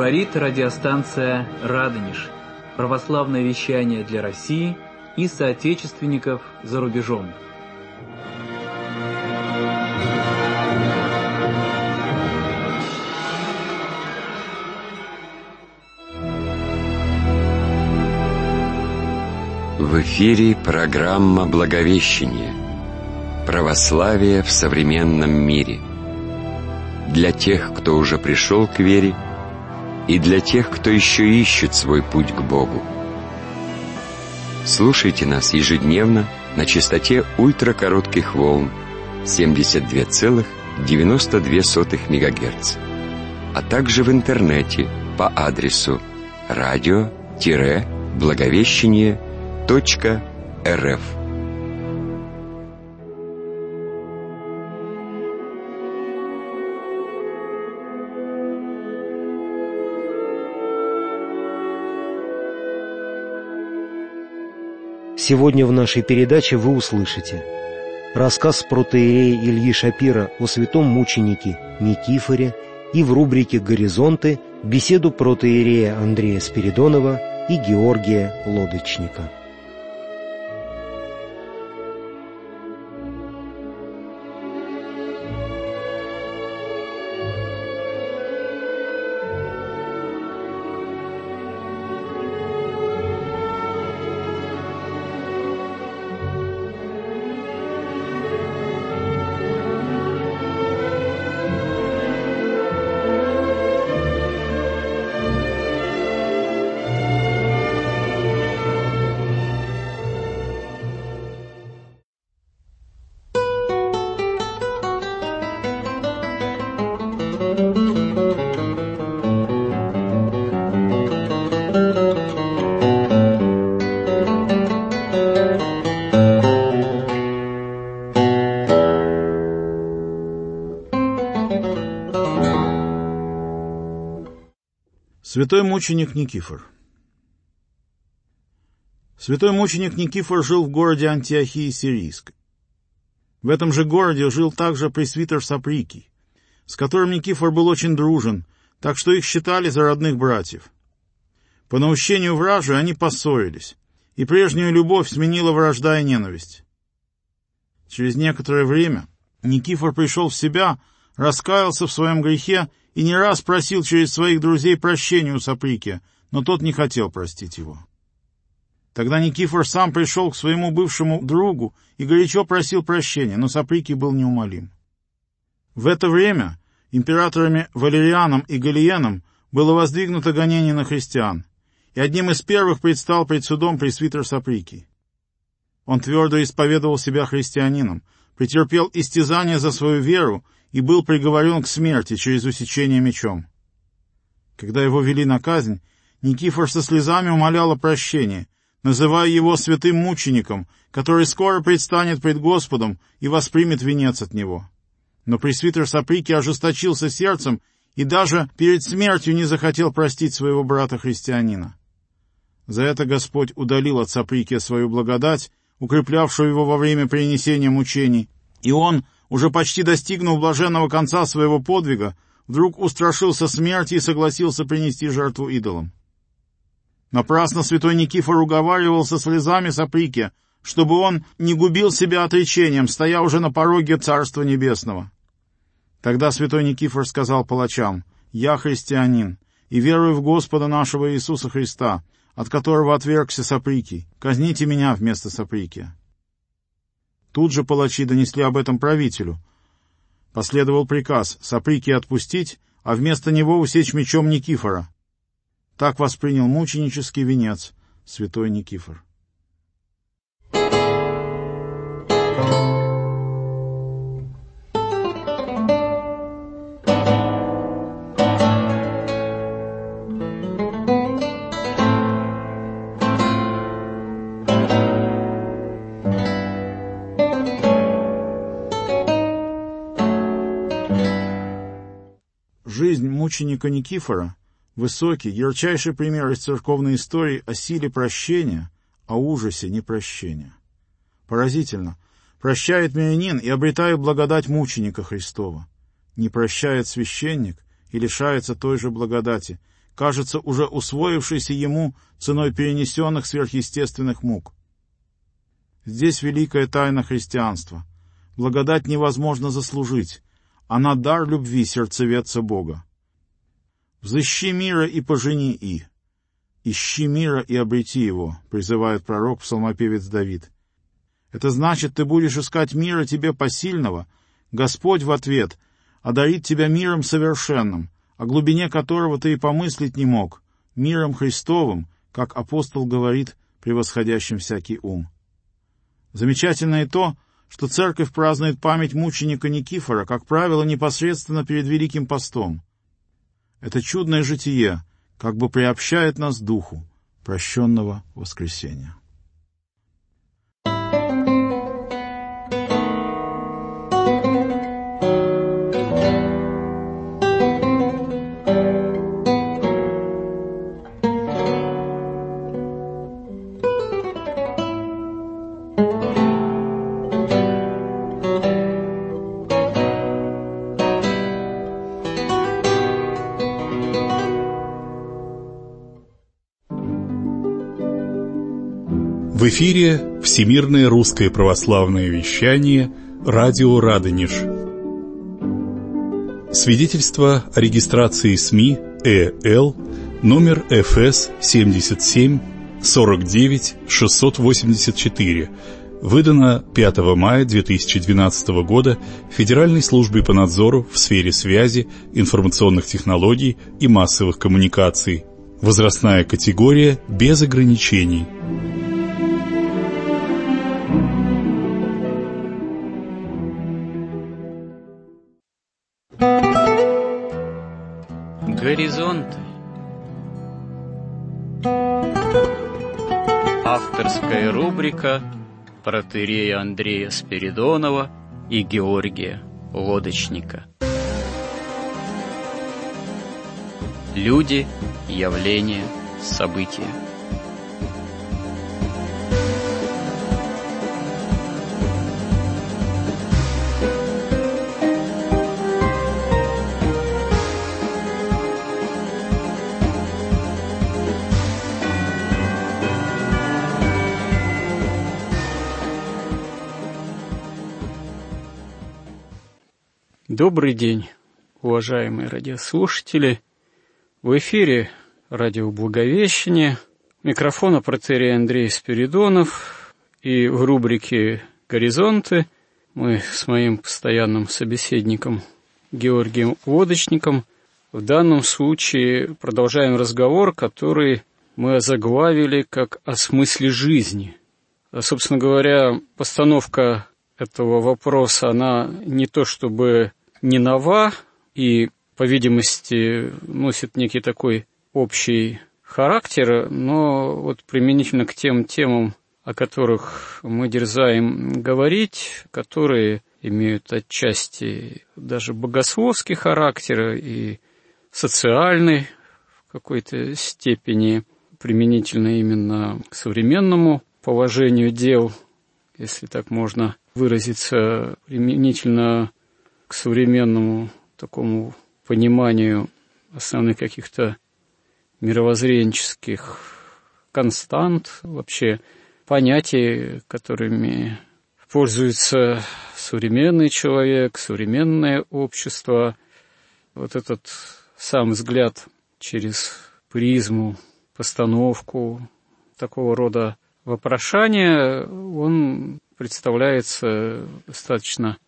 Говорит радиостанция «Радонеж». Православное вещание для России и соотечественников за рубежом. В эфире программа «Благовещение. Православие в современном мире». Для тех, кто уже пришел к вере, и для тех, кто еще ищет свой путь к Богу. Слушайте нас ежедневно на частоте ультракоротких волн 72,92 МГц, а также в интернете по адресу radio-благовещение.рф. Сегодня в нашей передаче вы услышите рассказ протоиерея Ильи Шапира о святом мученике Никифоре и в рубрике «Горизонты» беседу протоиерея Андрея Спиридонова и Георгия Лодочника. Святой мученик Никифор. Святой мученик Никифор жил в городе Антиохии Сирийской. В этом же городе жил также пресвитер Саприкий, с которым Никифор был очень дружен, так что их считали за родных братьев. По наущению вражи они поссорились, и прежнюю любовь сменила вражда и ненависть. Через некоторое время Никифор пришел в себя, раскаялся в своем грехе и не раз просил через своих друзей прощения у Саприкия, но тот не хотел простить его. Тогда Никифор сам пришел к своему бывшему другу и горячо просил прощения, но Саприкий был неумолим. В это время императорами Валерианом и Галиеном было воздвигнуто гонение на христиан, и одним из первых предстал пред судом пресвитер Саприкий. Он твердо исповедовал себя христианином, претерпел истязание за свою веру и был приговорен к смерти через усечение мечом. Когда его вели на казнь, Никифор со слезами умолял о прощении, называя его святым мучеником, который скоро предстанет пред Господом и воспримет венец от него. Но пресвитер Саприкий ожесточился сердцем и даже перед смертью не захотел простить своего брата-христианина. За это Господь удалил от Саприкия свою благодать, укреплявшую его во время принесения мучений, и он, уже почти достигнув блаженного конца своего подвига, вдруг устрашился смерти и согласился принести жертву идолам. Напрасно святой Никифор уговаривал со слезами Саприкия, чтобы он не губил себя отречением, стоя уже на пороге Царства Небесного. Тогда святой Никифор сказал палачам: «Я христианин, и верую в Господа нашего Иисуса Христа, от которого отвергся Саприкий. Казните меня вместо Саприкия». Тут же палачи донесли об этом правителю. Последовал приказ Саприкия отпустить, а вместо него усечь мечом Никифора. Так воспринял мученический венец святой Никифор. Жизнь мученика Никифора — высокий, ярчайший пример из церковной истории о силе прощения, о ужасе непрощения. Поразительно. Прощает мирянин и обретает благодать мученика Христова. Не прощает священник и лишается той же благодати, кажется уже усвоившейся ему ценой перенесенных сверхъестественных мук. Здесь великая тайна христианства. Благодать невозможно заслужить, она дар любви сердцеведца Бога. «Взыщи мира и пожени и». «Ищи мира и обрети его», призывает пророк, псалмопевец Давид. Это значит, ты будешь искать мира тебе посильного, Господь в ответ одарит тебя миром совершенным, о глубине которого ты и помыслить не мог, миром Христовым, как апостол говорит, превосходящим всякий ум. Замечательно и то, что церковь празднует память мученика Никифора, как правило, непосредственно перед Великим постом. Это чудное житие как бы приобщает нас к духу прощенного воскресения. В эфире Всемирное русское православное вещание «Радио Радонеж». Свидетельство о регистрации СМИ ЭЛ номер ФС 77 49 684, выдано 5 мая 2012 года Федеральной службой по надзору в сфере связи, информационных технологий и массовых коммуникаций. Возрастная категория без ограничений. Горизонты. Авторская рубрика протоиерея Андрея Спиридонова и Георгия Лодочника. Люди, явления, события. Добрый день, уважаемые радиослушатели. В эфире радио Благовещение. У микрофона протоиерей Андрей Спиридонов. И в рубрике «Горизонты» мы с моим постоянным собеседником Георгием Лодочником в данном случае продолжаем разговор, который мы озаглавили как «О смысле жизни». Собственно говоря, постановка этого вопроса, она не то чтобы не нова и, по видимости, носит некий такой общий характер, но вот применительно к тем темам, о которых мы дерзаем говорить, которые имеют отчасти даже богословский характер и социальный в какой-то степени, применительно именно к современному положению дел, если так можно выразиться, применительно к современному такому пониманию основных каких-то мировоззренческих констант, вообще понятий, которыми пользуется современный человек, современное общество. Вот этот сам взгляд через призму, постановку такого рода вопрошания, он представляется достаточно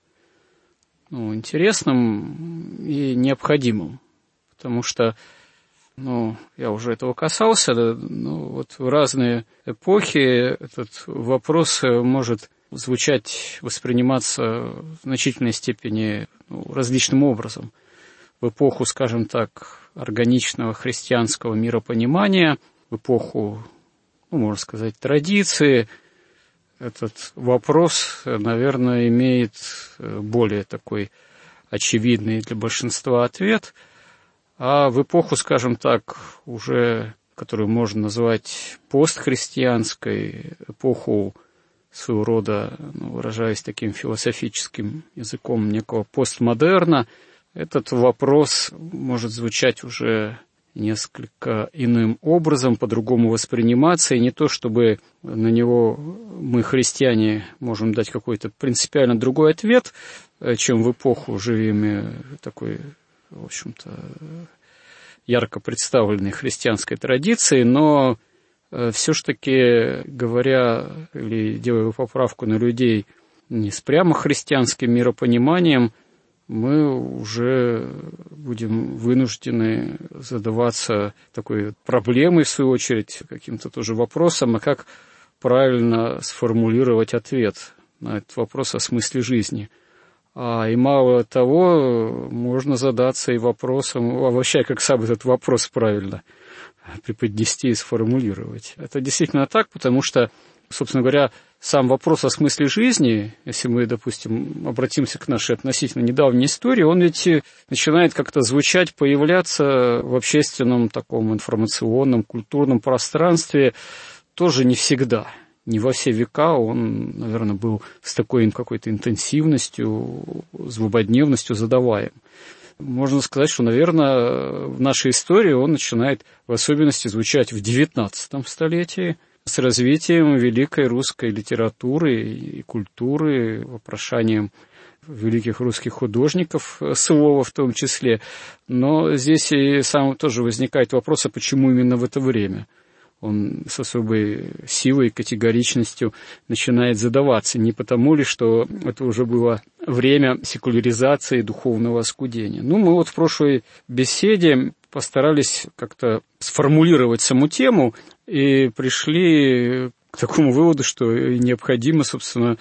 интересным и необходимым, потому что, я уже этого касался, вот в разные эпохи этот вопрос может звучать, восприниматься в значительной степени различным образом. В эпоху, скажем так, органичного христианского миропонимания, в эпоху, можно сказать, традиции, этот вопрос, наверное, имеет более такой очевидный для большинства ответ, а в эпоху, скажем так, уже, которую можно назвать постхристианской, эпоху своего рода, выражаясь таким философическим языком, некого постмодерна, этот вопрос может звучать уже несколько иным образом, по-другому восприниматься, и не то, чтобы на него мы, христиане, можем дать какой-то принципиально другой ответ, чем в эпоху живем такой, в общем-то, ярко представленной христианской традиции, но все ж таки, говоря или делая поправку на людей не с прямо христианским миропониманием, мы уже будем вынуждены задаваться такой проблемой, в свою очередь, каким-то тоже вопросом, а как правильно сформулировать ответ на этот вопрос о смысле жизни. И мало того, можно задаться и вопросом, а вообще, как сам этот вопрос правильно преподнести и сформулировать. Это действительно так, потому что, собственно говоря, сам вопрос о смысле жизни, если мы, допустим, обратимся к нашей относительно недавней истории, он ведь начинает как-то звучать, появляться в общественном таком информационном, культурном пространстве тоже не всегда. Не во все века он, наверное, был с такой какой-то интенсивностью, злободневностью задаваем. Можно сказать, что, наверное, в нашей истории он начинает в особенности звучать в XIX столетии, с развитием великой русской литературы и культуры, вопрошанием великих русских художников, слова в том числе. Но здесь и сам тоже возникает вопрос, а почему именно в это время? Он с особой силой и категоричностью начинает задаваться. Не потому ли, что это уже было время секуляризации, духовного оскудения. Мы вот в прошлой беседе постарались как-то сформулировать саму тему и пришли к такому выводу, что необходимо, собственно,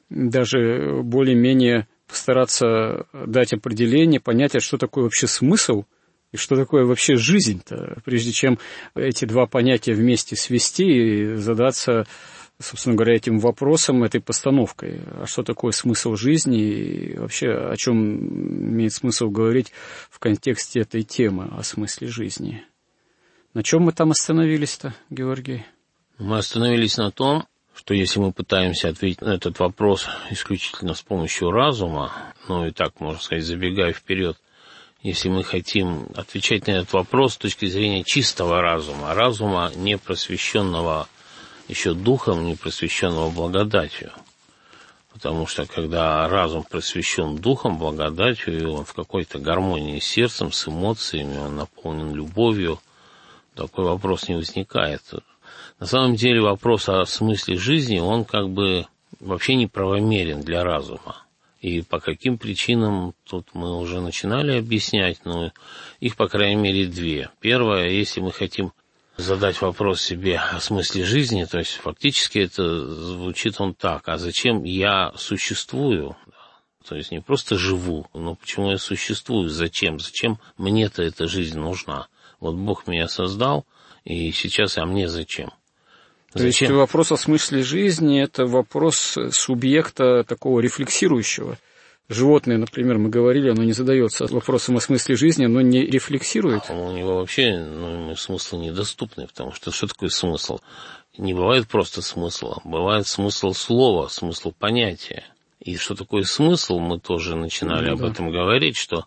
даже более-менее постараться дать определение, понятие, что такое вообще смысл и что такое вообще жизнь-то, прежде чем эти два понятия вместе свести и задаться, собственно говоря, этим вопросом, этой постановкой. А что такое смысл жизни и вообще о чем имеет смысл говорить в контексте этой темы о смысле жизни? На чем мы там остановились-то, Георгий? Мы остановились на том, что если мы пытаемся ответить на этот вопрос исключительно с помощью разума, и так, можно сказать, забегая вперед, если мы хотим отвечать на этот вопрос с точки зрения чистого разума не просвещенного еще духом, не просвещенного благодатью. Потому что когда разум просвещен духом, благодатью, и он в какой-то гармонии с сердцем, с эмоциями, он наполнен любовью, такой вопрос не возникает. На самом деле вопрос о смысле жизни, он как бы вообще неправомерен для разума. И по каким причинам, тут мы уже начинали объяснять, но их, по крайней мере, две. Первое, если мы хотим задать вопрос себе о смысле жизни, то есть фактически это звучит он так: а зачем я существую? То есть не просто живу, но почему я существую, зачем? Зачем мне-то эта жизнь нужна? Вот Бог меня создал, и сейчас, а мне зачем? То есть вопрос о смысле жизни – это вопрос субъекта такого рефлексирующего. Животное, например, мы говорили, оно не задается вопросом о смысле жизни, оно не рефлексирует. У него вообще смысл недоступный, потому что такое смысл? Не бывает просто смысла, бывает смысл слова, смысл понятия. И что такое смысл, мы тоже начинали об этом говорить, что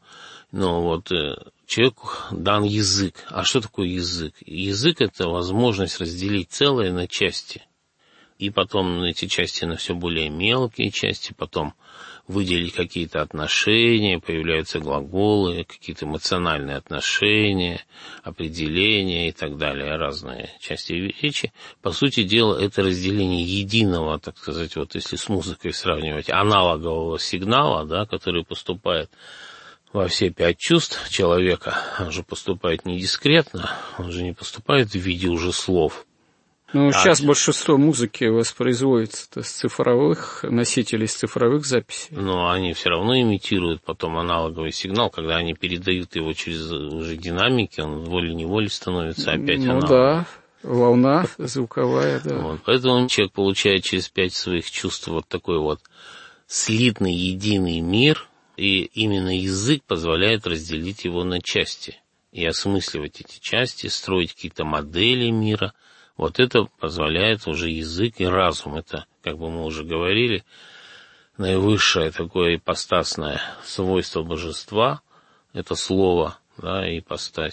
человеку дан язык. А что такое язык? Язык – это возможность разделить целое на части. И потом эти части на все более мелкие части, потом выделить какие-то отношения, появляются глаголы, какие-то эмоциональные отношения, определения и так далее, разные части речи. По сути дела, это разделение единого, так сказать, если с музыкой сравнивать, аналогового сигнала, который поступает во все 5 чувств человека. Он же поступает не дискретно, он же не поступает в виде уже слов. Сейчас большинство музыки воспроизводится с цифровых носителей, с цифровых записей. Но они все равно имитируют потом аналоговый сигнал, когда они передают его через уже динамики, он волей-неволей становится опять аналоговым. Да, волна звуковая, да. Поэтому человек получает через 5 своих чувств такой слитный, единый мир, и именно язык позволяет разделить его на части и осмысливать эти части, строить какие-то модели мира. Это позволяет уже язык и разум. Это, как бы мы уже говорили, наивысшее такое ипостасное свойство божества. Это слово, ипостась.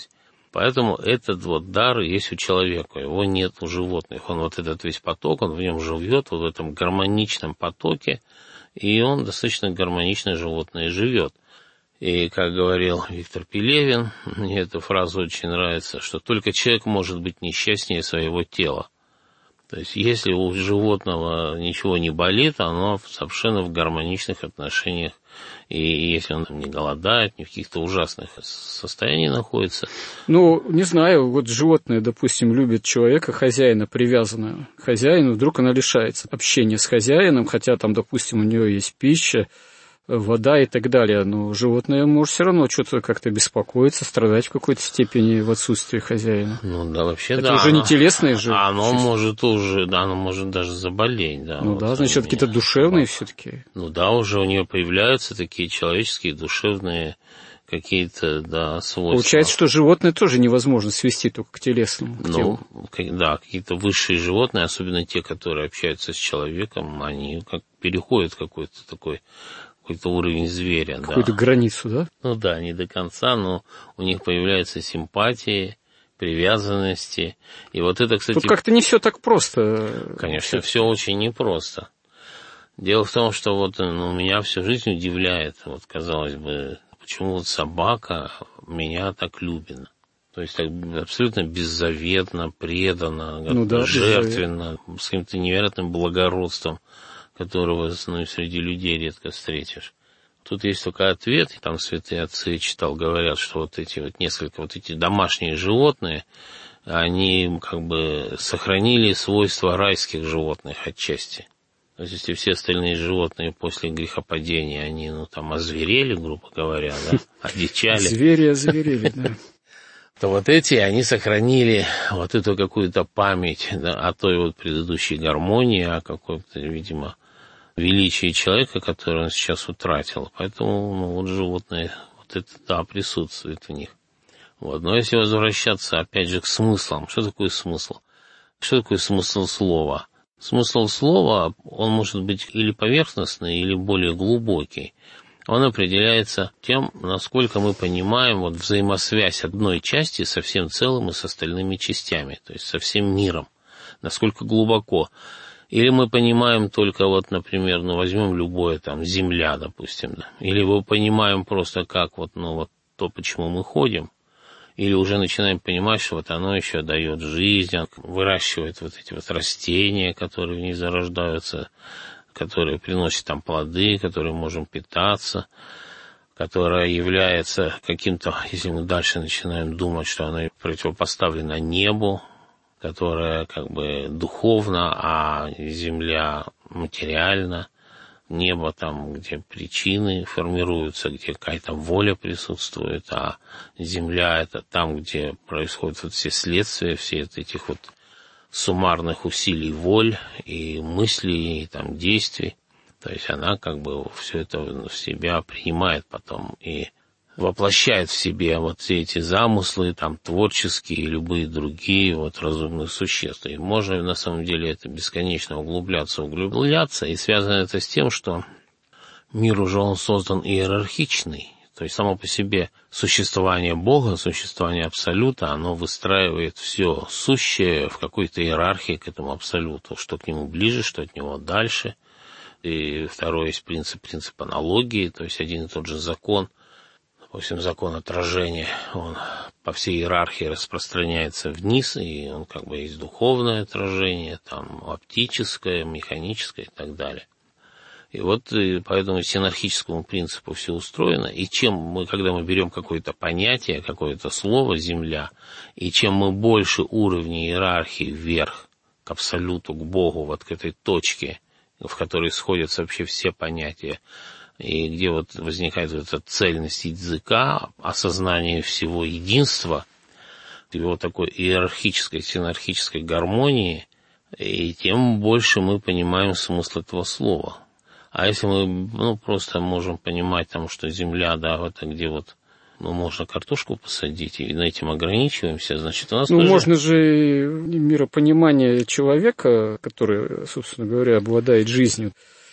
Поэтому этот вот дар есть у человека, его нет у животных. Он вот этот весь поток, он в нем живет, вот в этом гармоничном потоке, и он достаточно гармонично животное живет. И, как говорил Виктор Пелевин, мне эта фраза очень нравится, что только человек может быть несчастнее своего тела. То есть, если у животного ничего не болит, оно совершенно в гармоничных отношениях. И если он не голодает, не в каких-то ужасных состояниях находится. Ну, не знаю, вот животное, допустим, любит человека, хозяина, привязанного к хозяину, вдруг она лишается общения с хозяином, хотя там, допустим, у нее есть пища, вода и так далее, но животное может все равно что-то как-то беспокоиться, страдать в какой-то степени в отсутствии хозяина. Ну да, вообще это да. Это уже не телесное же. Оно может уже, да, оно может даже заболеть, да. Ну вот да, значит, какие-то душевные все-таки. Ну да, уже у нее появляются такие человеческие, душевные какие-то, да, свойства. Получается, что животное тоже невозможно свести только к телесному, к телу. Да, какие-то высшие животные, особенно те, которые общаются с человеком, они как переходят какой-то уровень зверя. Какую-то границу, да? Ну да, не до конца, но у них появляются симпатии, привязанности. И вот это, кстати... Тут как-то не все так просто. Конечно, все очень непросто. Дело в том, что вот меня всю жизнь удивляет, вот казалось бы, почему вот собака меня так любит. То есть так абсолютно беззаветно, преданно, жертвенно, с каким-то невероятным благородством, которого среди людей редко встретишь. Тут есть только ответ, и там святые отцы читал, говорят, что вот эти вот несколько вот эти домашние животные, они как бы сохранили свойства райских животных отчасти. То есть, если все остальные животные после грехопадения, они, там, озверели, грубо говоря, да, одичали. Звери озверели, да. То вот эти, они сохранили вот эту какую-то память, да, о той вот предыдущей гармонии, о какой-то, видимо, величии человека, который он сейчас утратил. Поэтому, вот животные, вот это, да, присутствует в них. Вот. Но если возвращаться, опять же, к смыслам. Что такое смысл? Что такое смысл слова? Смысл слова, он может быть или поверхностный, или более глубокий. Он определяется тем, насколько мы понимаем вот взаимосвязь одной части со всем целым и с остальными частями, то есть со всем миром, насколько глубоко. Или мы понимаем только, вот, например, возьмем любое, там, Земля, допустим, да? Или мы понимаем просто как вот то, почему мы ходим, или уже начинаем понимать, что вот оно еще дает жизнь, выращивает вот эти вот растения, которые в ней зарождаются, которые приносят там плоды, которые можем питаться, которая является каким-то, если мы дальше начинаем думать, что она противопоставлена небу, которая как бы духовна, а земля материальна, небо там, где причины формируются, где какая-то воля присутствует, а земля — это там, где происходят вот все следствия, все этих вот суммарных усилий воль и мыслей, и там действий. То есть она как бы все это в себя принимает потом и воплощает в себе вот все эти замыслы, там, творческие и любые другие вот разумных существ. И можно на самом деле это бесконечно углубляться, и связано это с тем, что мир уже он создан иерархичный. То есть само по себе существование Бога, существование Абсолюта, оно выстраивает все сущее в какой-то иерархии к этому Абсолюту, что к нему ближе, что от него дальше. И второй есть принцип аналогии, то есть один и тот же закон. Допустим, закон отражения, он по всей иерархии распространяется вниз, и он как бы есть духовное отражение, там оптическое, механическое и так далее. И вот поэтому синархическому принципу все устроено, и когда мы берем какое-то понятие, какое-то слово «земля», и чем мы больше уровня иерархии вверх, к Абсолюту, к Богу, вот к этой точке, в которой сходятся вообще все понятия, и где вот возникает вот эта цельность языка, осознание всего единства, его такой иерархической, синархической гармонии, и тем больше мы понимаем смысл этого слова. А если мы просто можем понимать, там, что земля, да, это где вот можно картошку посадить, и на этим ограничиваемся, значит, у нас тоже... можно же миропонимание человека, который, собственно говоря, обладает жизнью,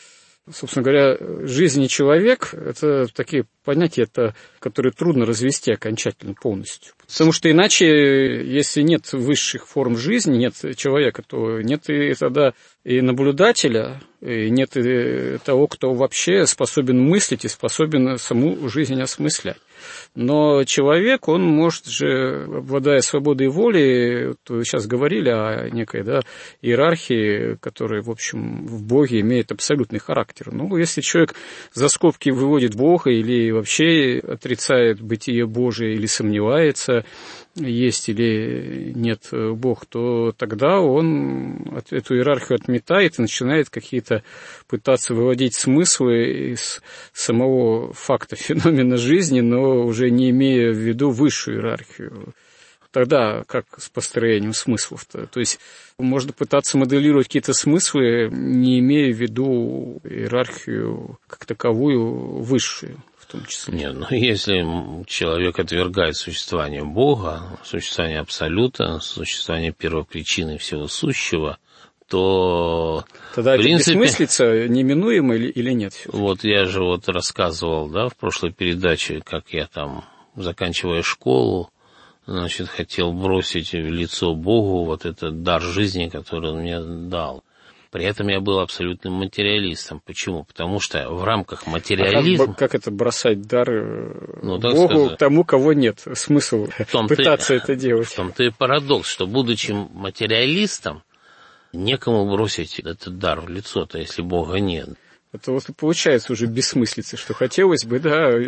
Собственно говоря, жизнь и человек – это такие понятия, которые трудно развести окончательно полностью. Потому что иначе, если нет высших форм жизни, нет человека, то нет и тогда и наблюдателя, и нет и того, кто вообще способен мыслить и способен саму жизнь осмыслять. Но человек, он может же, обладая свободой воли, то сейчас говорили о некой иерархии, которая, в общем, в Боге имеет абсолютный характер. Ну, если человек за скобки выводит Бога или вообще отрицает бытие Божие или сомневается, есть или нет Бог, то тогда он эту иерархию отметает и начинает какие-то пытаться выводить смыслы из самого факта феномена жизни, но уже не имея в виду высшую иерархию. Тогда как с построением смыслов-то? То есть можно пытаться моделировать какие-то смыслы, не имея в виду иерархию как таковую высшую. В том числе. Нет, но если человек отвергает существование Бога, существование Абсолюта, существование первопричины всего сущего, то тогда в принципе, это бессмыслица неминуемо или нет? Все-таки? Вот я же рассказывал, в прошлой передаче, как я там, заканчивая школу, хотел бросить в лицо Богу этот дар жизни, который он мне дал. При этом я был абсолютным материалистом. Почему? Потому что в рамках материализма... Как это бросать дар Богу тому, кого нет? Смысл пытаться это делать? В том-то и парадокс, что, будучи материалистом, некому бросить этот дар в лицо-то, если Бога нет. Это получается уже бессмыслица, что хотелось бы,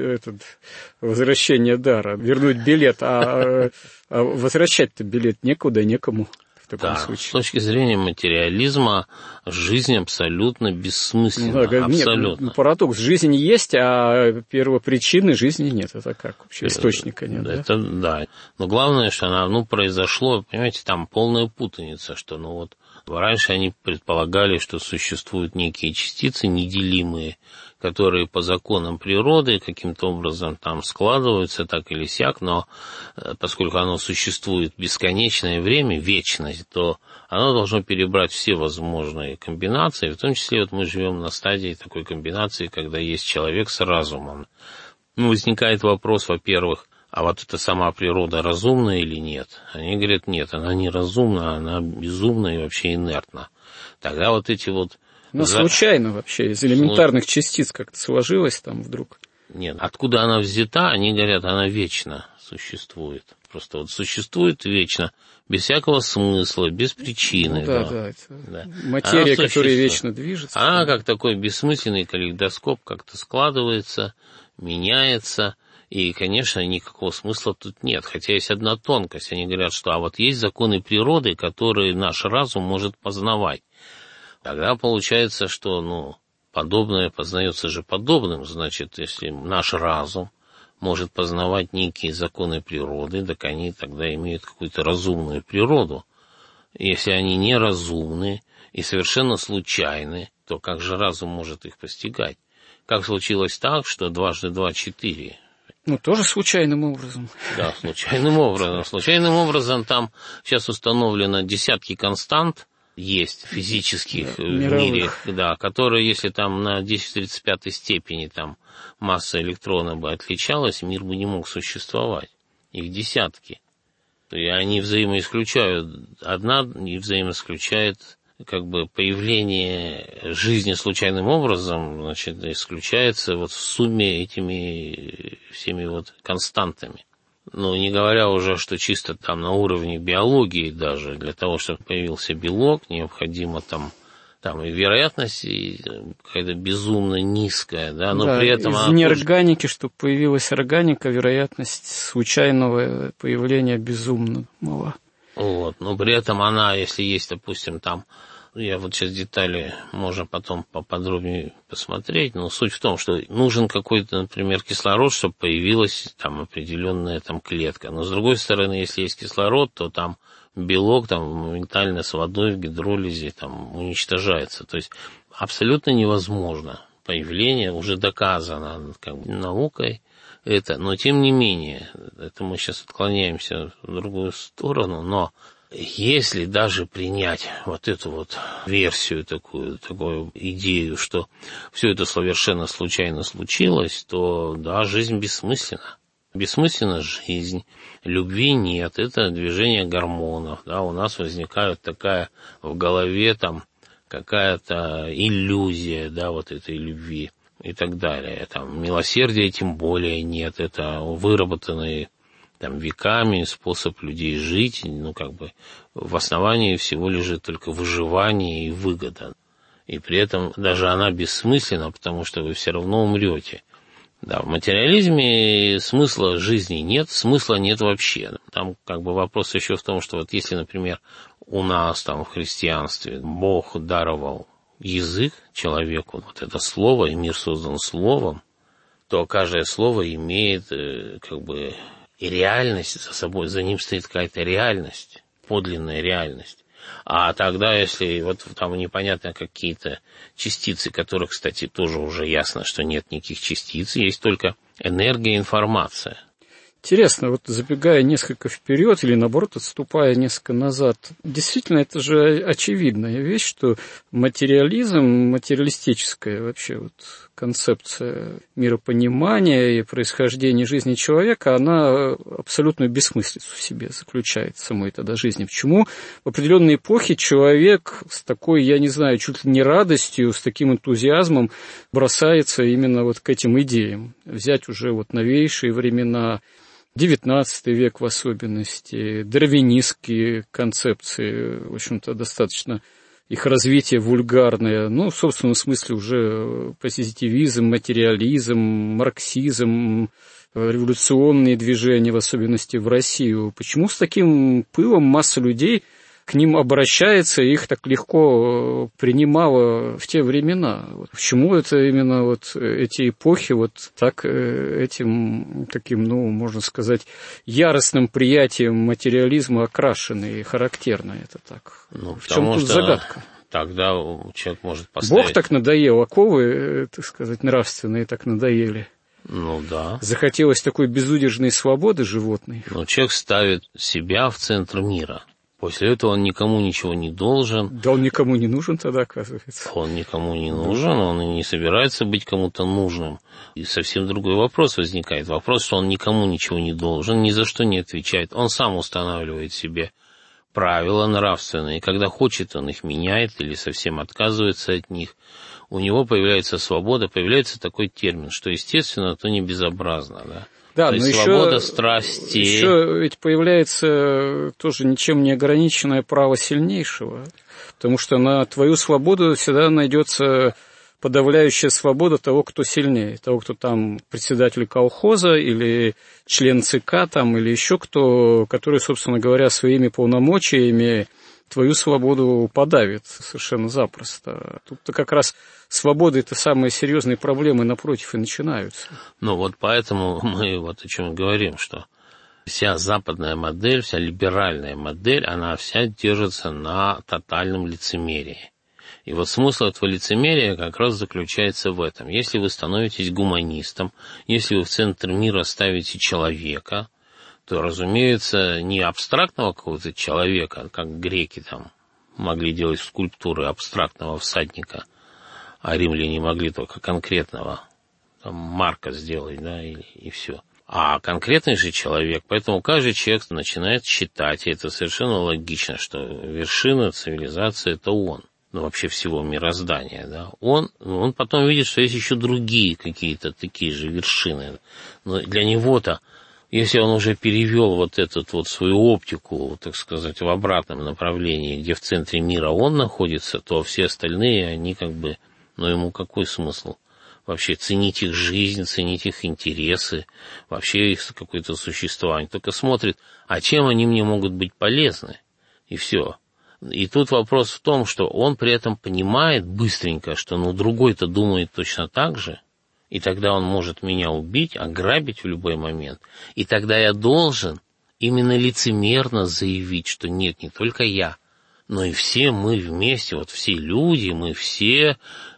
возвращение дара, вернуть билет, а возвращать-то билет некуда, некому. С точки зрения материализма жизнь абсолютно бессмысленна. Абсолютно. Нет, парадокс. Жизнь есть, а первопричины жизни нет. Это как вообще? Источника нет. Да. Но главное, что она произошло, понимаете, там полная путаница, что раньше они предполагали, что существуют некие частицы неделимые, которые по законам природы каким-то образом там складываются так или сяк, но поскольку оно существует бесконечное время, вечность, то оно должно перебрать все возможные комбинации, в том числе мы живем на стадии такой комбинации, когда есть человек с разумом. Возникает вопрос, во-первых, а эта сама природа разумна или нет? Они говорят, нет, она не разумна, она безумна и вообще инертна. Тогда случайно вообще, из элементарных частиц как-то сложилось там вдруг. Нет, откуда она взята, они говорят, она вечно существует. Просто существует вечно, без всякого смысла, без причины. Материя, которая вечно движется. Она как такой бессмысленный калейдоскоп как-то складывается, меняется, и, конечно, никакого смысла тут нет. Хотя есть одна тонкость. Они говорят, что есть законы природы, которые наш разум может познавать. Тогда получается, что, подобное познается же подобным. Значит, если наш разум может познавать некие законы природы, так они тогда имеют какую-то разумную природу. Если они неразумны и совершенно случайны, то как же разум может их постигать? Как случилось так, что 2 × 2 = 4? Тоже случайным образом. Да, случайным образом. Случайным образом там сейчас установлено десятки констант, есть физических в мире, которые, если там на 10 в 35 степени там масса электрона бы отличалась, мир бы не мог существовать. Их десятки. И они взаимоисключают. Одна и взаимоисключает появление жизни случайным образом, исключается в сумме этими всеми константами. Не говоря уже, что чисто там на уровне биологии даже, для того, чтобы появился белок, необходимо там и вероятность какая-то безумно низкая, но при этом... из неорганики, чтобы появилась органика, вероятность случайного появления безумно мала. Но при этом она, если есть, допустим, там, я сейчас детали можно потом поподробнее посмотреть, но суть в том, что нужен какой-то, например, кислород, чтобы появилась там определенная клетка. Но с другой стороны, если есть кислород, то там белок моментально с водой в гидролизе уничтожается. То есть абсолютно невозможно. Появление уже доказано наукой. Но тем не менее, это мы сейчас отклоняемся в другую сторону, но если даже принять вот эту вот версию, такую идею, что все это совершенно случайно случилось, то да, жизнь бессмысленна. Бессмысленна жизнь, любви нет, это движение гормонов, да, у нас возникает такая в голове там какая-то иллюзия, да, вот этой любви и так далее. Там милосердия тем более нет, это выработанный там веками способ людей жить, в основании всего лежит только выживание и выгода. И при этом даже она бессмысленна, потому что вы все равно умрете. Да, в материализме смысла жизни нет, смысла нет вообще. Там вопрос еще в том, что вот если, например, у нас там в христианстве Бог даровал язык человеку, вот это слово, и мир создан словом, то каждое слово имеет и реальность за собой, за ним стоит какая-то реальность, подлинная реальность. А тогда, если вот там непонятно какие-то частицы, которых, кстати, тоже уже ясно, что нет никаких частиц, есть только энергия, информация. Интересно, вот забегая несколько вперед или, наоборот, отступая несколько назад, действительно, это же очевидная вещь, что материализм, материалистическая вообще вот концепция миропонимания и происхождения жизни человека, она абсолютную бессмыслицу в себе заключает, самой тогда жизни. Почему в определенной эпохе человек с такой, я не знаю, чуть ли не радостью, с таким энтузиазмом бросается именно вот к этим идеям? Взять уже вот новейшие времена, XIX век в особенности, дарвинистские концепции, в общем-то, достаточно их развитие вульгарное, в собственном смысле уже позитивизм, материализм, марксизм, революционные движения, в особенности в Россию. Почему с таким пылом масса людей к ним обращается, и их так легко принимала в те времена? Почему это именно вот эти эпохи вот так этим таким, можно сказать, яростным приятием материализма окрашены и характерно это так? В чем тут загадка? Тогда человек может поставить... Бог так надоел, оковы, так сказать, нравственные так надоели. Да. Захотелось такой безудержной свободы животной. Но человек ставит себя в центр мира. После этого он никому ничего не должен. Да он никому не нужен тогда, оказывается. Он никому не нужен, он и не собирается быть кому-то нужным. И совсем другой вопрос возникает. Вопрос, что он никому ничего не должен, ни за что не отвечает. Он сам устанавливает себе правила нравственные. И когда хочет, он их меняет или совсем отказывается от них. У него появляется свобода, появляется такой термин, что естественно, то не безобразно, да. Да, но свобода страсти. Еще ведь появляется тоже ничем не ограниченное право сильнейшего, потому что на твою свободу всегда найдется подавляющая свобода того, кто сильнее, того, кто там председатель колхоза или член ЦК там, или еще кто, который, собственно говоря, своими полномочиями твою свободу подавит совершенно запросто. Тут-то как раз свободы — это самые серьезные проблемы, напротив, и начинаются. Поэтому мы о чем говорим, что вся западная модель, вся либеральная модель, она вся держится на тотальном лицемерии. И смысл этого лицемерия как раз заключается в этом. Если вы становитесь гуманистом, если вы в центр мира ставите человека, то, разумеется, не абстрактного какого-то человека, как греки там могли делать скульптуры абстрактного всадника, а римляне могли только конкретного Марка сделать, да, и все. А конкретный же человек, поэтому каждый человек начинает считать, и это совершенно логично, что вершина цивилизации — это он, вообще всего мироздания, да. Он потом видит, что есть еще другие какие-то такие же вершины, но для него-то, если он уже перевел эту свою оптику, так сказать, в обратном направлении, где в центре мира он находится, то все остальные, они ему какой смысл? Вообще ценить их жизнь, ценить их интересы, вообще их какое-то существование. Только смотрит, а чем они мне могут быть полезны? И все. И тут вопрос в том, что он при этом понимает быстренько, что другой-то думает точно так же, и тогда он может меня убить, ограбить в любой момент. И тогда я должен именно лицемерно заявить, что нет, не только я, но и все мы вместе, все люди, мы все,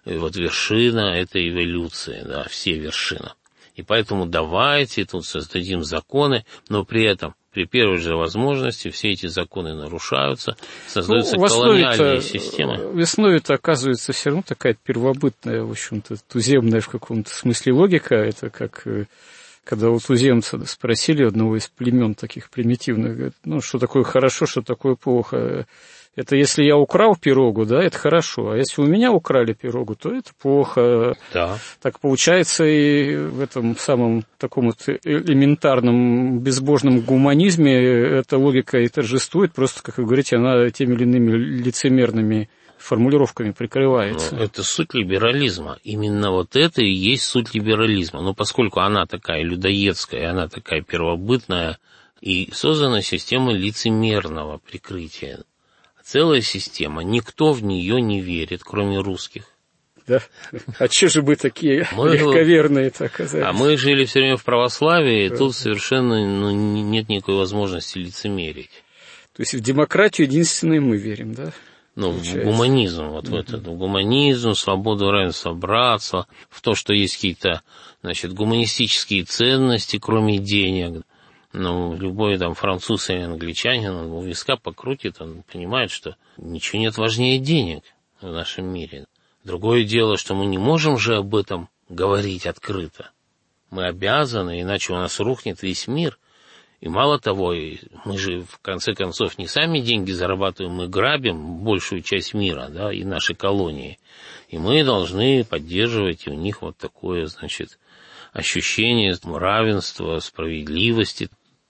вершина этой эволюции, да, все вершина. И поэтому давайте тут создадим законы, но при этом При первой же возможности все эти законы нарушаются, создаются колониальные системы. В основе это оказывается все равно такая первобытная, в общем-то, туземная в каком-то смысле логика. Это как когда у туземца спросили одного из племен таких примитивных, говорит, ну, что такое хорошо, что такое плохо. Это если я украл пирогу, да, это хорошо, а если у меня украли пирогу, то это плохо. Да. Так получается и в этом самом таком вот элементарном безбожном гуманизме эта логика и торжествует, просто, как вы говорите, она теми или иными лицемерными формулировками прикрывается. Но это суть либерализма. Именно вот это и есть суть либерализма. Но поскольку она такая людоедская, она такая первобытная, и создана система лицемерного прикрытия. Целая система, никто в нее не верит, кроме русских. Да? А че же мы такие легковерные-то оказались? А мы жили все время в православии, и тут совершенно нет никакой возможности лицемерить. То есть в демократию единственное мы верим, да? Ну, в гуманизм, вот в этот, в гуманизм, свободу, равенство, братство, в то, что есть какие-то, значит, гуманистические ценности, кроме денег. Ну, любой там француз или англичанин, он у виска покрутит, он понимает, что ничего нет важнее денег в нашем мире. Другое дело, что мы не можем же об этом говорить открыто. Мы обязаны, иначе у нас рухнет весь мир. И мало того, мы же в конце концов не сами деньги зарабатываем, мы грабим большую часть мира, да, и наши колонии. И мы должны поддерживать у них вот такое, значит, ощущение равенства, справедливости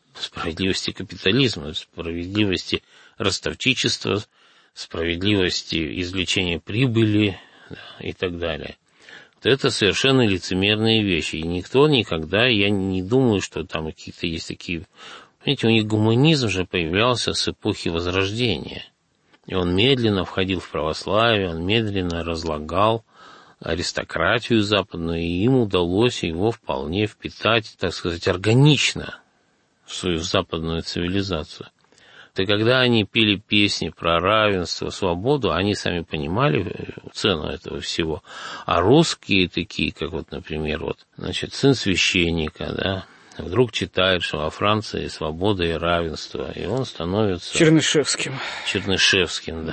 капитализма, справедливости ростовчичества, справедливости извлечения прибыли, да, и так далее. Вот это совершенно лицемерные вещи. И никто никогда, я не думаю, что там какие-то есть такие... Понимаете, у них гуманизм же появлялся с эпохи Возрождения. И он медленно входил в православие, он медленно разлагал аристократию западную, и им удалось его вполне впитать, так сказать, органично в свою западную цивилизацию. И когда они пели песни про равенство, свободу, они сами понимали цену этого всего. А русские такие, как вот, например, вот, значит, сын священника, да, вдруг читает, что во Франции свобода и равенство, и он становится... Чернышевским, да.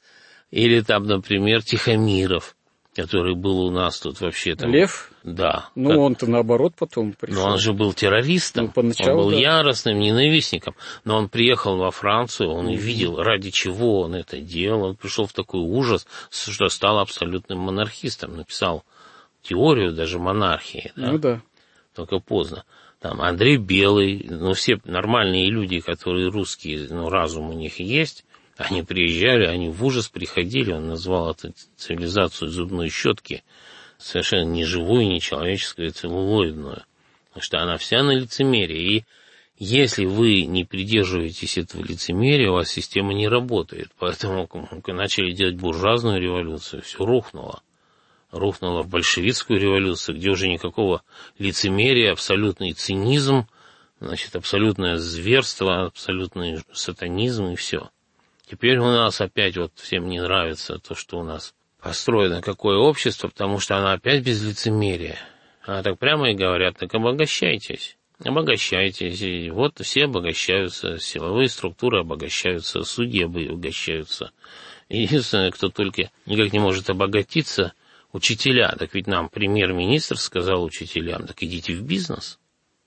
Или там, например, Тихомиров, который был у нас тут вообще там... Лев? Да. Ну, он-то наоборот потом пришел. Но он же был террористом, поначалу, он был да, яростным ненавистником. Но он приехал во Францию, он увидел, ради чего он это делал. Он пришел в такой ужас, что стал абсолютным монархистом. Написал теорию даже монархии. Да? Ну да. Только поздно. Там Андрей Белый, ну все нормальные люди, которые русские, ну разум у них есть, они приезжали, они в ужас приходили, он назвал эту цивилизацию зубной щетки, совершенно не живую, не человеческую, целлулоидную, потому что она вся на лицемерии, и если вы не придерживаетесь этого лицемерия, у вас система не работает, поэтому начали делать буржуазную революцию, все рухнуло. Рухнуло в большевистскую революцию, где уже никакого лицемерия, абсолютный цинизм, значит, абсолютное зверство, абсолютный сатанизм и все. Теперь у нас опять вот всем не нравится то, что у нас построено какое общество, потому что оно опять без лицемерия. А так прямо и говорят, так обогащайтесь. Обогащайтесь. И вот все обогащаются, силовые структуры обогащаются, судьи обогащаются. Единственное, кто только никак не может обогатиться, учителя. Так ведь нам премьер-министр сказал учителям, так идите в бизнес.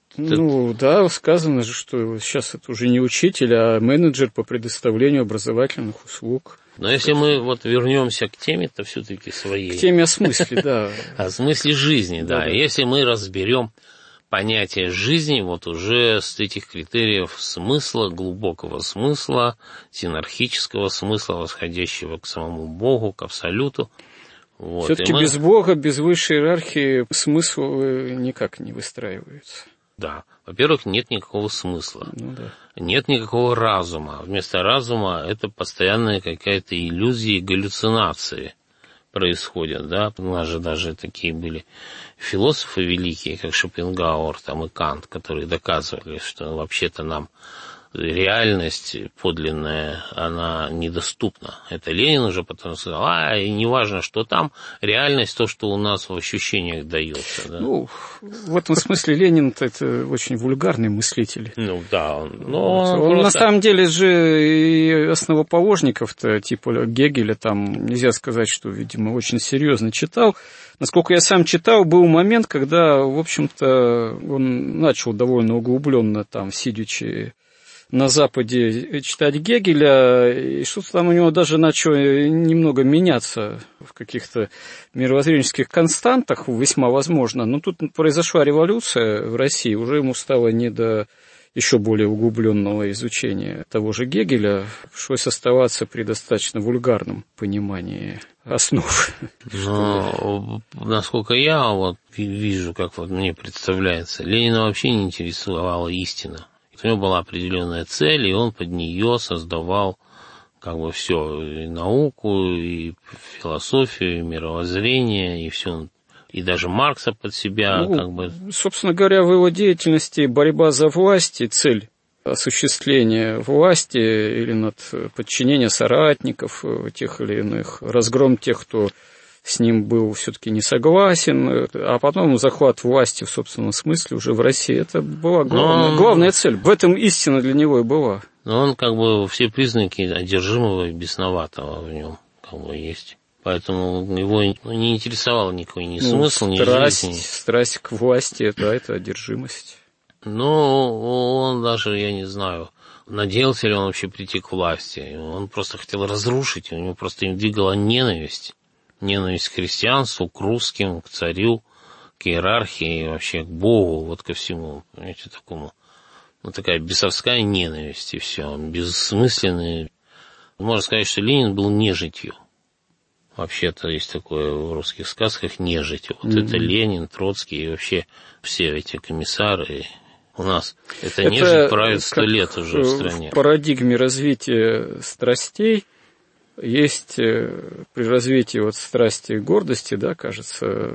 Ну, да, сказано же, что сейчас это уже не учитель, а менеджер по предоставлению образовательных услуг. Но если мы вот вернемся к теме-то все-таки своей. К теме о смысле, да. О смысле жизни, да. Если мы разберем понятие жизни вот уже с этих критериев смысла, глубокого смысла, синархического смысла, восходящего к самому Богу, к Абсолюту. Вот. Все-таки без Бога, без высшей иерархии смысл никак не выстраивается. Да. Во-первых, нет никакого смысла. Ну, да. Нет никакого разума. Вместо разума это постоянная какая-то иллюзия и галлюцинации происходят, да. У нас же даже такие были философы великие, как Шопенгауэр там, и Кант, которые доказывали, что вообще-то нам реальность подлинная, она недоступна. Это Ленин уже потом сказал, и не важно, что там, реальность, то, что у нас в ощущениях дается. Да? Ну, в этом смысле Ленин-то это очень вульгарный мыслитель. Ну, да. Он просто... на самом деле же и основоположников-то, типа Гегеля, там нельзя сказать, что, видимо, очень серьезно читал. Насколько я сам читал, был момент, когда, в общем-то, он начал довольно углубленно, там, сидячи на Западе, читать Гегеля, и что-то там у него даже начало немного меняться в каких-то мировоззренческих константах, весьма возможно. Но тут произошла революция в России, уже ему стало не до еще более углубленного изучения того же Гегеля, пришлось оставаться при достаточно вульгарном понимании основ. Но, насколько я вот вижу, как вот мне представляется, Ленина вообще не интересовала истина. У него была определенная цель, и он под нее создавал как бы все, и науку, и философию, и мировоззрение, и все, и даже Маркса под себя, как бы. Собственно говоря, в его деятельности борьба за власть и цель осуществления власти или над подчинение соратников тех или иных, разгром тех, кто с ним был все-таки не согласен, а потом захват власти в собственном смысле уже в России. Это была главная цель. В этом истина для него и была. Но он как бы все признаки одержимого и бесноватого в нем как бы есть. Поэтому его не интересовал никакой ни смысл, ни жизнь. Страсть к власти, да, это одержимость. Он даже, я не знаю, надеялся ли он вообще прийти к власти. Он просто хотел разрушить, у него просто им двигала ненависть. Ненависть к христианству, к русским, к царю, к иерархии, вообще к Богу, вот ко всему, понимаете, такому. Такая бесовская ненависть, и все, бессмысленная. Можно сказать, что Ленин был нежитью. Вообще-то есть такое в русских сказках нежить. Вот это Ленин, Троцкий и вообще все эти комиссары. У нас это нежить правит 100 лет уже в стране. В парадигме развития страстей есть при развитии вот страсти и гордости, да, кажется,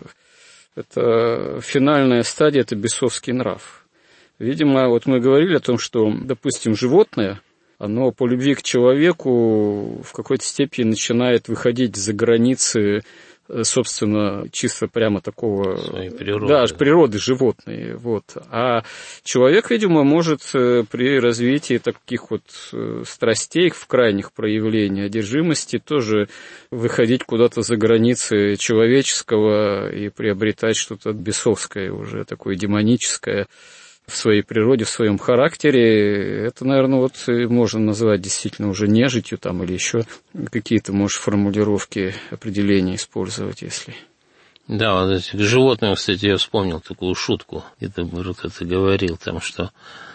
это финальная стадия, это бесовский нрав. Видимо, вот мы говорили о том, что, допустим, животное, оно по любви к человеку в какой-то степени начинает выходить за границы, собственно, чисто прямо такого... Своей природы. Да, природы животной. Вот. А человек, видимо, может при развитии таких вот страстей в крайних проявлениях одержимости тоже выходить куда-то за границы человеческого и приобретать что-то бесовское, уже такое демоническое в своей природе, в своем характере. Это, наверное, вот можно назвать действительно уже нежитью там, или еще какие-то, может, формулировки, определения использовать, если... Да, вот эти животные, кстати, я вспомнил такую шутку. Это кто-то говорил там, что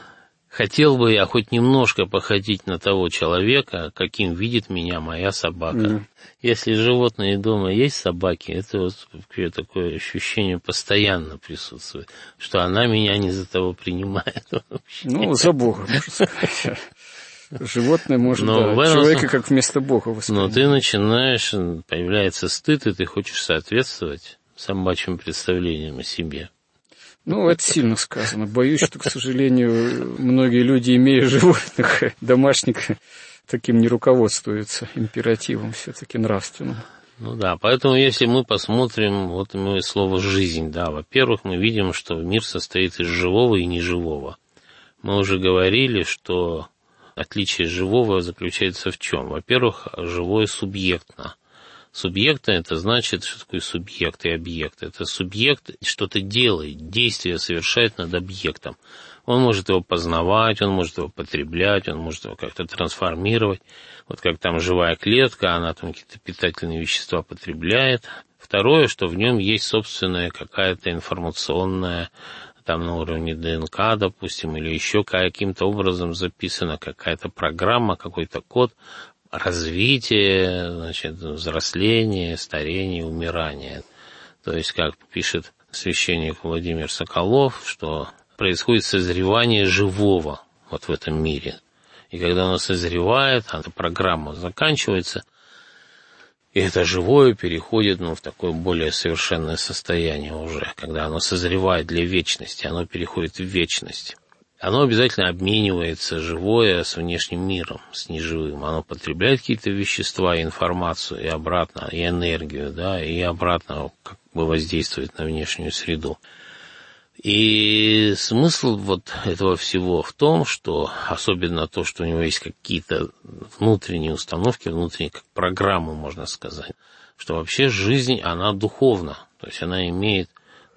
хотел бы я хоть немножко походить на того человека, каким видит меня моя собака. Если животные дома есть собаки, это вот такое ощущение постоянно присутствует, что она меня не за того принимает. Ну, за Бога, можно сказать. Животное может, человека как вместо Бога воспринимать. Но ты начинаешь, появляется стыд, и ты хочешь соответствовать собачьим представлениям о себе. Ну, это сильно сказано. Боюсь, что, к сожалению, многие люди, имея животных домашних, таким не руководствуются императивом все-таки нравственным. Ну да, поэтому если мы посмотрим, вот мы слово «жизнь», да, во-первых, мы видим, что мир состоит из живого и неживого. Мы уже говорили, что отличие живого заключается в чем? Во-первых, живое субъектно. Субъектно — это значит, что такое субъект и объект. Это субъект что-то делает, действие совершает над объектом. Он может его познавать, он может его потреблять, он может его как-то трансформировать. Вот как там живая клетка, она там какие-то питательные вещества потребляет. Второе, что в нем есть собственная какая-то информационная, там на уровне ДНК, допустим, или еще каким-то образом записана какая-то программа, какой-то код, развитие, значит, взросление, старение, умирание. То есть, как пишет священник Владимир Соколов, что происходит созревание живого вот в этом мире. И когда оно созревает, эта программа заканчивается, и это живое переходит в такое более совершенное состояние уже, когда оно созревает для вечности, оно переходит в вечность. оно обязательно обменивается живое с внешним миром, с неживым. Оно потребляет какие-то вещества, информацию, и обратно, и энергию, да, и обратно как бы воздействует на внешнюю среду. И смысл вот этого всего в том, что особенно то, что у него есть какие-то внутренние установки, внутренние как программы, можно сказать, что вообще жизнь, она духовна, то есть она имеет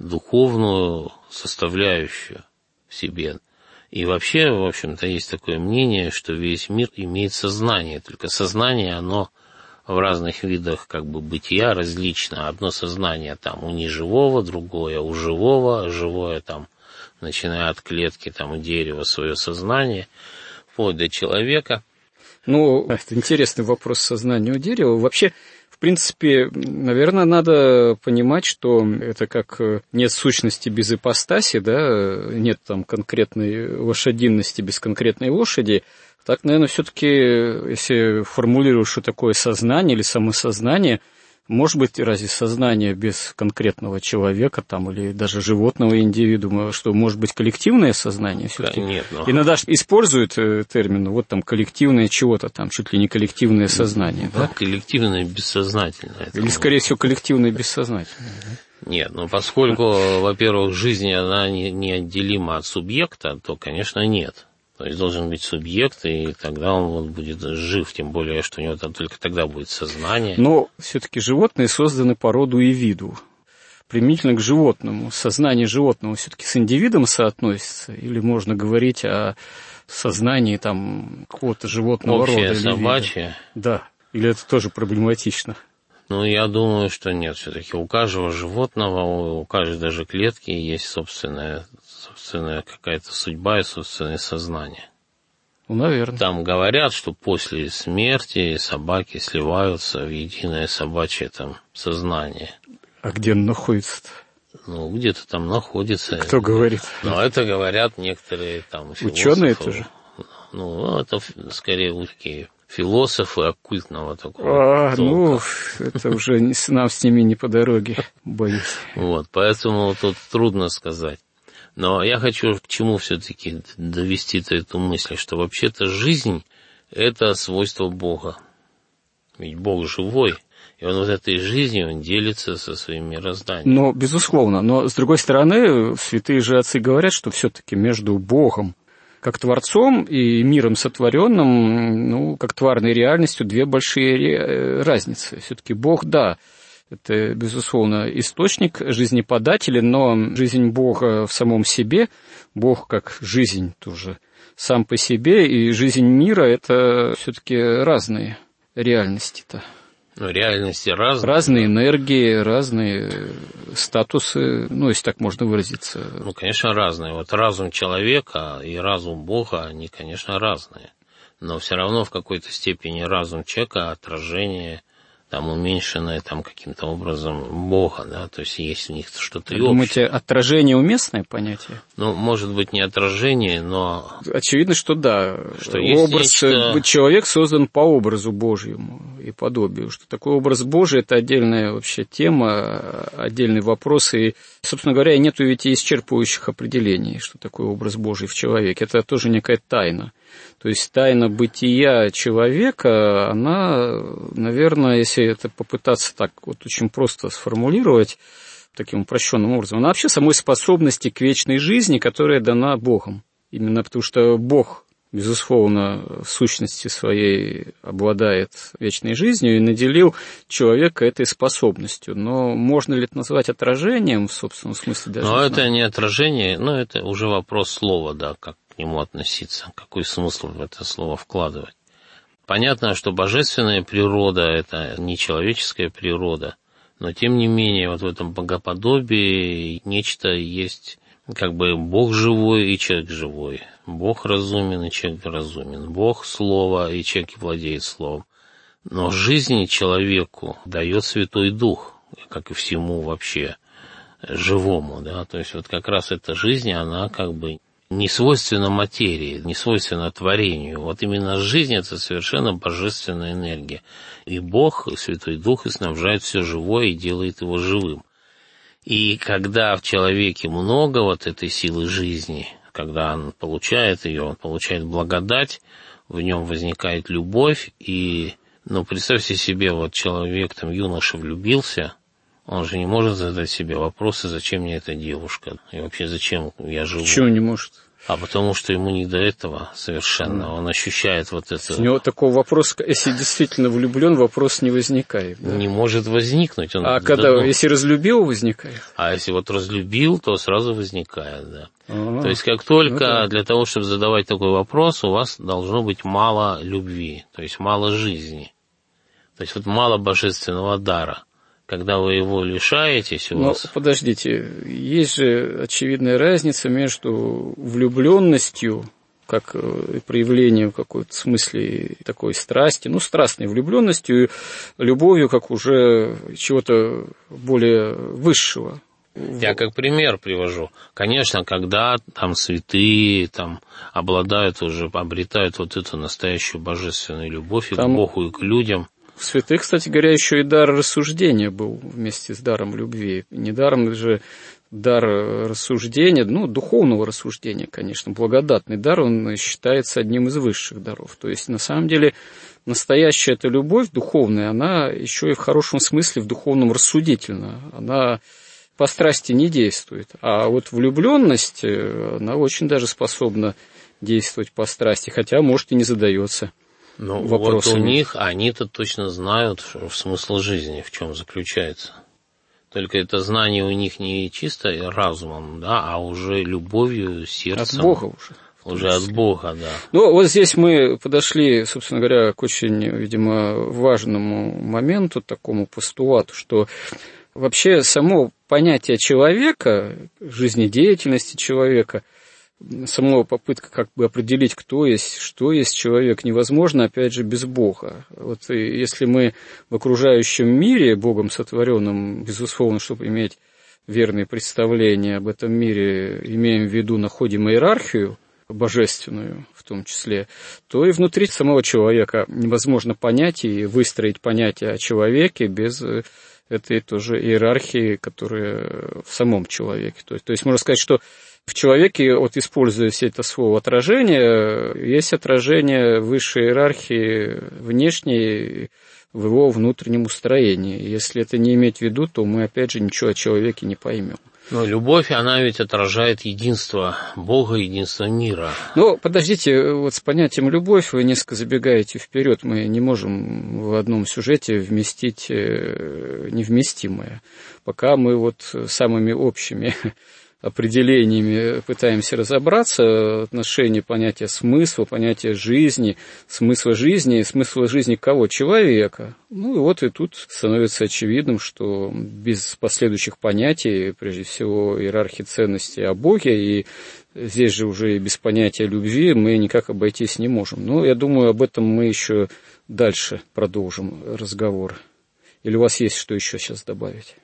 духовную составляющую в себе. И вообще, в общем-то, есть такое мнение, что весь мир имеет сознание, только сознание, оно в разных видах как бы бытия различно. Одно сознание там у неживого, другое у живого, живое там, начиная от клетки, там у дерева свое сознание, вплоть до человека. Ну, это интересный вопрос сознания у дерева. Вообще, в принципе, наверное, надо понимать, что это как нет сущности без ипостаси, да, нет там конкретной лошадиности без конкретной лошади. Так, наверное, все-таки, если формулировать, что такое сознание или самосознание, может быть, разве сознание без конкретного человека там, или даже животного индивидуума, что может быть коллективное сознание все-таки? Да, нет, но... Иногда используют термин, вот там коллективное чего-то там, чуть ли не коллективное сознание. Да? Коллективное бессознательное. Или, скорее всего, коллективное бессознательное. Да? Нет, ну поскольку, во-первых, жизнь, она неотделима от субъекта, то, конечно, нет. То есть должен быть субъект, и тогда он вот будет жив, тем более, что у него там только тогда будет сознание. Но все-таки животные созданы по роду и виду. Применительно к животному, сознание животного все-таки с индивидом соотносится, или можно говорить о сознании там какого-то животного рода? Общее собачье? Да, или это тоже проблематично? Ну, я думаю, что нет. Все-таки у каждого животного, у каждой даже клетки есть собственная какая-то судьба и собственное сознание. Ну, наверное. Там говорят, что после смерти собаки сливаются в единое собачье там сознание. А где он находится-то? Ну, где-то там находится. Кто говорит? Но это говорят некоторые там философы. Ученые тоже? Ну, это скорее такие философы оккультного такого толка. Ну, это уже нам с ними не по дороге, боюсь. Вот, поэтому тут трудно сказать. Но я хочу к чему все-таки довести-то эту мысль, что вообще-то жизнь – это свойство Бога. Ведь Бог живой, и Он вот этой жизнью он делится со своим мирозданием. Но, безусловно, но, с другой стороны, святые же отцы говорят, что все-таки между Богом как Творцом и миром сотворенным, ну, как тварной реальностью, две большие разницы. Все-таки Бог, да, это, безусловно, источник, жизнеподатель, но жизнь Бога в самом себе, Бог как жизнь тоже сам по себе, и жизнь мира – это все-таки разные реальности-то. Ну, реальности разные. Разные энергии, разные статусы, ну, если так можно выразиться. Ну, конечно, разные. Вот разум человека и разум Бога, они, конечно, разные. Но все равно в какой-то степени разум человека – отражение там уменьшенное там каким-то образом Бога, да, то есть есть в них что-то и общее. Думаете, отражение уместное понятие? Ну, может быть, не отражение, но... Очевидно, что да. Что есть нечто... Человек создан по образу Божьему и подобию. Что такой образ Божий – это отдельная вообще тема, отдельный вопрос. И, собственно говоря, нету ведь и исчерпывающих определений, что такое образ Божий в человеке. Это тоже некая тайна. То есть тайна бытия человека, она, наверное, если это попытаться так вот очень просто сформулировать, таким упрощенным образом, она вообще самой способности к вечной жизни, которая дана Богом. Именно потому что Бог, безусловно, в сущности своей обладает вечной жизнью и наделил человека этой способностью. Но можно ли это назвать отражением, в собственном смысле? Даже но это не отражение, но это уже вопрос слова, да, как к нему относиться, какой смысл в это слово вкладывать. Понятно, что божественная природа – это не человеческая природа, но тем не менее вот в этом богоподобии нечто есть, как бы Бог живой и человек живой, Бог разумен и человек разумен, Бог слово и человек владеет словом. Но жизни человеку дает Святой Дух, как и всему вообще живому, да, то есть вот как раз эта жизнь, она как бы не свойственна материи, не свойственна творению. Вот именно жизнь – это совершенно божественная энергия. И Бог, и Святой Дух, и снабжает все живое и делает его живым. И когда в человеке много вот этой силы жизни, когда он получает ее, он получает благодать, в нем возникает любовь, и, представьте себе, вот человек, юноша влюбился, он же не может задать себе вопросы, зачем мне эта девушка, и вообще зачем я живу. Почему не может? А потому что ему не до этого совершенно. Он ощущает вот это. У него такого вопроса, если действительно влюблен, вопрос не возникает. Да? Не может возникнуть. Если разлюбил, возникает? А если вот разлюбил, то сразу возникает, да. То есть как только для того, чтобы задавать такой вопрос, у вас должно быть мало любви, то есть мало жизни. То есть вот мало божественного дара. Когда вы его лишаетесь, у вас... Подождите, есть же очевидная разница между влюбленностью, как проявлением в какой-то смысле такой страсти, страстной влюбленностью, и любовью, как уже чего-то более высшего. Я как пример привожу. Конечно, когда святые обладают уже, обретают вот эту настоящую божественную любовь и к Богу, и к людям. В святых, кстати говоря, еще и дар рассуждения был вместе с даром любви. Недаром же дар рассуждения, духовного рассуждения, конечно, благодатный дар, он считается одним из высших даров. То есть, на самом деле, настоящая эта любовь духовная, она еще и в хорошем смысле, в духовном рассудительна. Она по страсти не действует. А вот влюбленность, она очень даже способна действовать по страсти, хотя, может, и не задается. Вот у них, они-то точно знают смысл жизни, в чем заключается. Только это знание у них не чисто разумом, а уже любовью, сердцем. От Бога уже. Уже от Бога, да. Вот здесь мы подошли, собственно говоря, к очень, видимо, важному моменту, такому постулату, что вообще само понятие человека, жизнедеятельности человека, сама попытка определить, кто есть, что есть человек, невозможно, опять же, без Бога. Вот если мы в окружающем мире, Богом сотворенном, безусловно, чтобы иметь верные представления об этом мире, имеем в виду, находим иерархию божественную в том числе, то и внутри самого человека невозможно понять и выстроить понятие о человеке без этой тоже иерархии, которая в самом человеке. То есть можно сказать, что в человеке, используя все это слово отражение, есть отражение высшей иерархии внешней в его внутреннем устроении. Если это не иметь в виду, то мы, опять же, ничего о человеке не поймем. Но любовь, она ведь отражает единство Бога, единство мира. Подождите, с понятием любовь вы несколько забегаете вперед. Мы не можем в одном сюжете вместить невместимое. Пока мы самыми общими определениями пытаемся разобраться, отношение понятия смысла, понятия жизни, смысла жизни кого? Человека. И тут становится очевидным, что без последующих понятий, прежде всего, иерархии ценностей о Боге, и здесь же уже и без понятия любви мы никак обойтись не можем. Я думаю, об этом мы еще дальше продолжим разговор. Или у вас есть что еще сейчас добавить?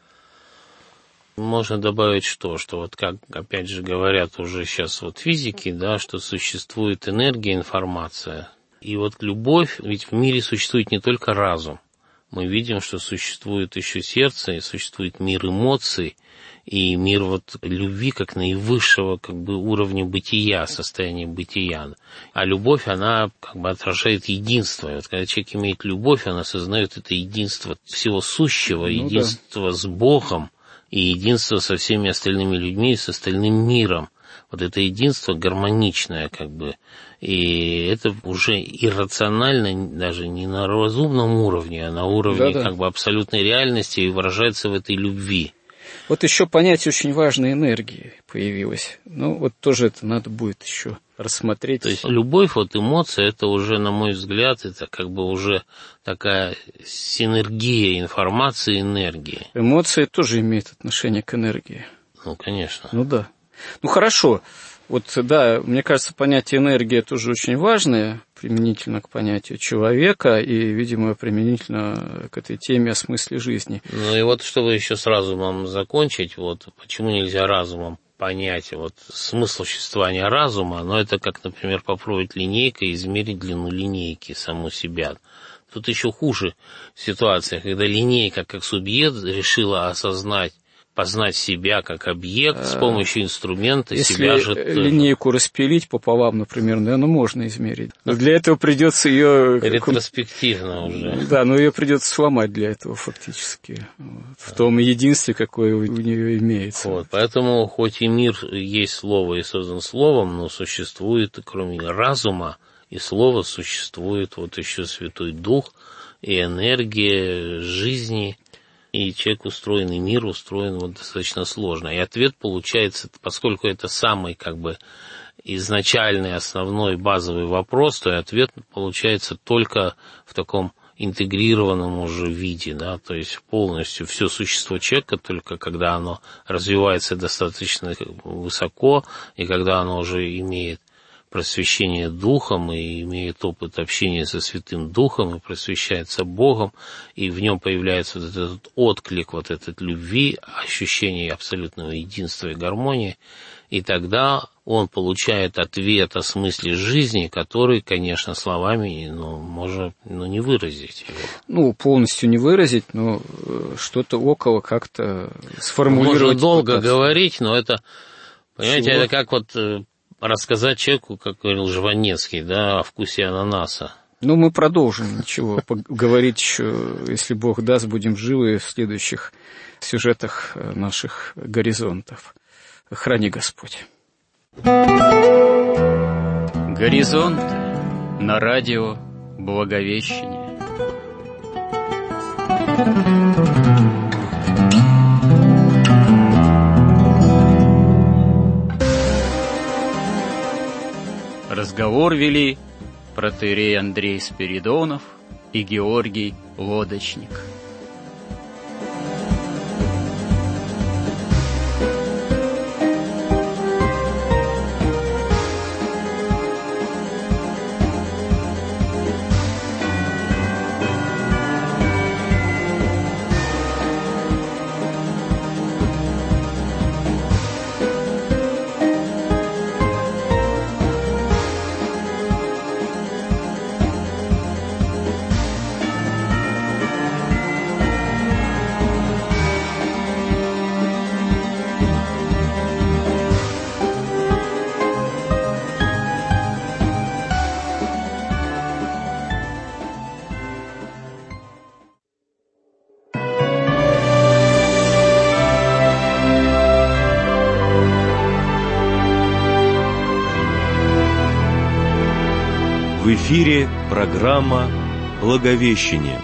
Можно добавить что как, опять же, говорят уже сейчас физики, что существует энергия, информация. И любовь, ведь в мире существует не только разум. Мы видим, что существует еще сердце, и существует мир эмоций, и мир любви как наивысшего уровня бытия, состояния бытия. А любовь, она отражает единство. И когда человек имеет любовь, он осознает это единство всего сущего, единство с Богом, и единство со всеми остальными людьми и с остальным миром. Это единство гармоничное, и это уже иррационально, даже не на разумном уровне, а на уровне абсолютной реальности, и выражается в этой любви. Еще понятие очень важной энергии появилось. Тоже это надо будет еще рассмотреть. То есть любовь, эмоция, это уже, на мой взгляд, это уже такая синергия информации и энергии. Эмоции тоже имеют отношение к энергии. Конечно. Да. Хорошо. Мне кажется, понятие энергии тоже очень важное, применительно к понятию человека и, видимо, применительно к этой теме о смысле жизни. Чтобы еще с разумом закончить, почему нельзя разумом понять смысл существования разума, но это как, например, попробовать линейкой измерить длину линейки саму себя. Тут еще хуже ситуация, когда линейка как субъект решила осознать познать себя как объект с помощью инструмента, если себя же линейку распилить пополам, например, наверное, можно измерить. Но для этого придется ее... ретроспективно уже. Да, но ее придется сломать для этого фактически. В том единстве, какое у нее имеется. Вот, поэтому, хоть и мир есть слово и создан словом, но существует, кроме разума и слова, существует вот еще Святой Дух и энергия жизни. И человек устроен, и мир устроен вот достаточно сложно. И ответ получается, поскольку это самый как бы изначальный, основной, базовый вопрос, то и ответ получается только в таком интегрированном уже виде, да, то есть полностью все существо человека, только когда оно развивается достаточно высоко, и когда оно уже имеет просвещение Духом и имеет опыт общения со Святым Духом и просвещается Богом, и в нем появляется вот этот отклик, вот этот любви, ощущение абсолютного единства и гармонии, и тогда он получает ответ о смысле жизни, который, конечно, словами можно не выразить его. Полностью не выразить, но что-то около как-то сформулировать. Можно долго говорить, но это, понимаете, это как вот рассказать человеку, как говорил Жванецкий, да, о вкусе ананаса. Мы продолжим, ничего, поговорить еще, если Бог даст, будем живы в следующих сюжетах наших горизонтов. Храни Господь. Горизонт на радио Благовещение. Разговор вели протоиерей Андрей Спиридонов и Георгий Лодочник. В эфире программа «Благовещение».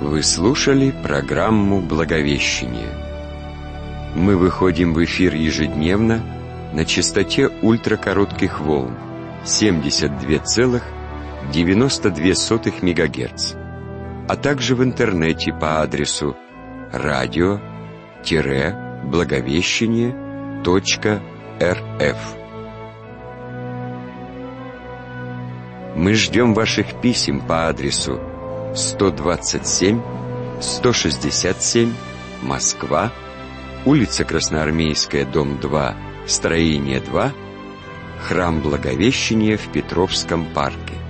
Вы слушали программу «Благовещение». Мы выходим в эфир ежедневно на частоте ультракоротких волн 72,92 МГц, а также в интернете по адресу radio-благовещение.рф. Мы ждем ваших писем по адресу 127 167 Москва, улица Красноармейская, дом 2, строение 2, храм Благовещения в Петровском парке.